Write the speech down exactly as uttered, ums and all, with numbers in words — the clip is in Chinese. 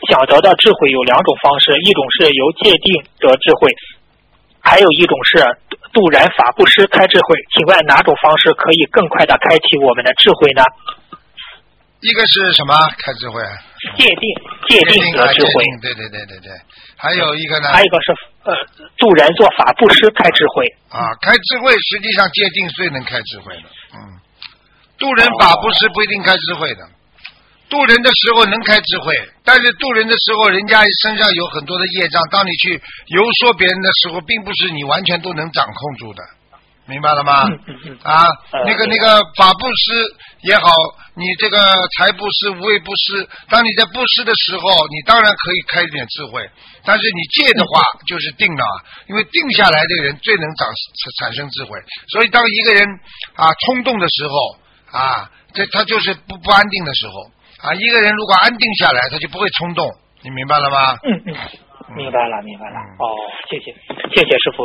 想得到智慧有两种方式，一种是由界定得智慧，还有一种是渡人法布施开智慧。请问哪种方式可以更快的开启我们的智慧呢？ 一个是什么开智慧？ 界定界定得智慧。 对对对对对。还有一个呢？ 还有一个是呃渡人做法布施开智慧。 啊，开智慧实际上界定最能开智慧的。嗯，渡人法布施不一定开智慧的。渡人的时候能开智慧，但是渡人的时候，人家身上有很多的业障，当你去游说别人的时候，并不是你完全都能掌控住的，明白了吗？啊，那个那个法布施也好，你这个财布施、无畏布施，当你在布施的时候，你当然可以开一点智慧，但是你戒的话就是定了，因为定下来的人最能长产生智慧，所以当一个人啊冲动的时候啊，这他就是不不安定的时候。啊，一个人如果安定下来，他就不会冲动，你明白了吗？ 嗯嗯，明白了，明白了。哦，谢谢，谢谢师傅。